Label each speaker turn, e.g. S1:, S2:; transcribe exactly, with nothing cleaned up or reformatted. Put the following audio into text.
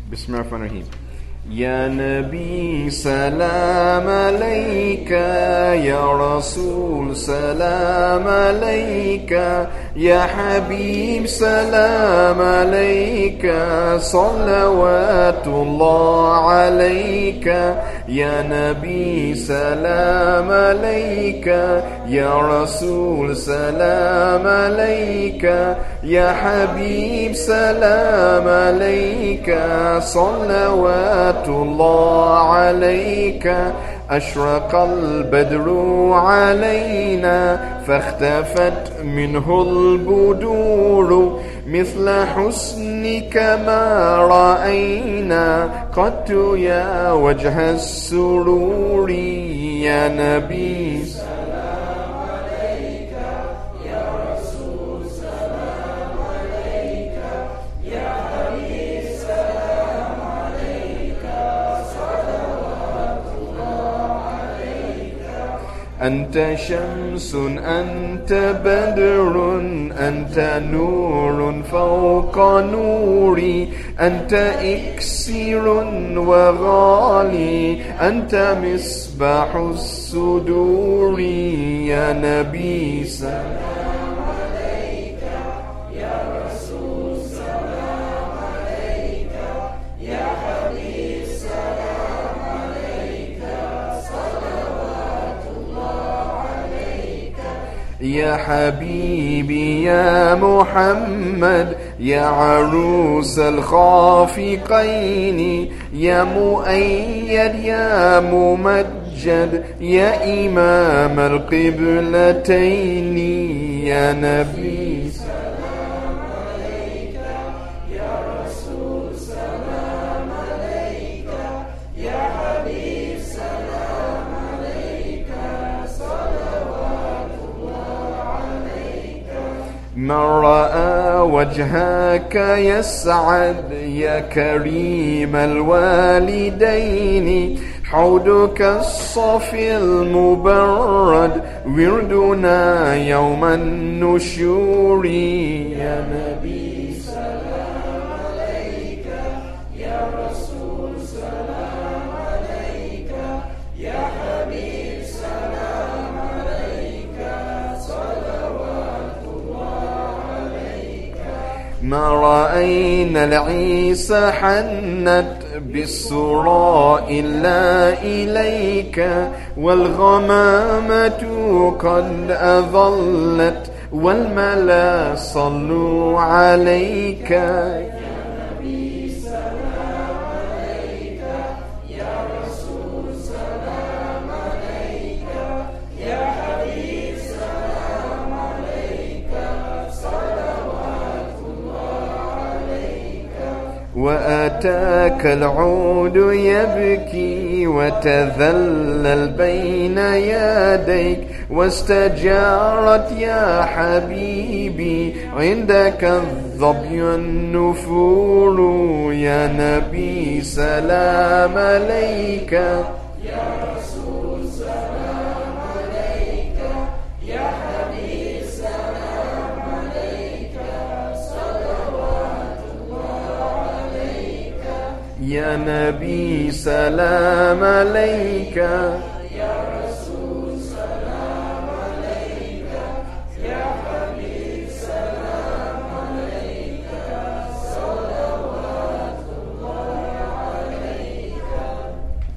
S1: بسم الله الرحمن الرحيم. يا نبي سلام عليك، يا رسول سلام عليك، يا حبيب سلام عليك، صلوات الله عليك. يا نبي سلام عليك، يا رسول سلام عليك، يا حبيب سلام عليك، صلوات الله عليك. أشرق البدر علينا فاختفت منه البدور، مثل حسنك ما رأينا قط يا وجه السرور. يا نبي سلام عليك، يا رسول سلام عليك، يا حبيب سلام عليك، صلوات الله عليك. أنت شمس أنت بدر أنت نور فوق نوري، أنت إكسير وغالي، أنت مصباح الصدور. يا نبي سلام عليك، يا رسول سلام عليك، يا حبيب سلام عليك، صلوات الله عليك. يا حبيبي يا محمد، يا عروس الخافقين، يا مؤيد يا ممجد، يا إمام القبلتين. يا نبي سلام عليك، يا رسول سلام عليك، يا حبيب سلام عليك، صلوات الله عليك. من رأى وجهك يسعد يا كريم الوالدين، حوضك الصافي المبرد وردنا يوم النشور. يا نبي سلام عليك، يا رسول سلام عليك، يا حبيب سلام عليك، صلوات الله عليك. ما رأينا العيسى حنت بالسراء إلا إليك، والغمامة قد أظلت والملا صلوا عليك. يا نبي سلام عليك، يا رسول سلام عليك، يا حبيب سلام عليك، صلوات الله عليك. وأتاك العود يبكي وتذلل بين يديك، واستجارت يا حبيبي عندك الظبي النفور. يا نبي سلام عليك، يا رسول سلام عليك، يا حبيب سلام عليك، صلوات الله عليك. يا نبي سلام عليك.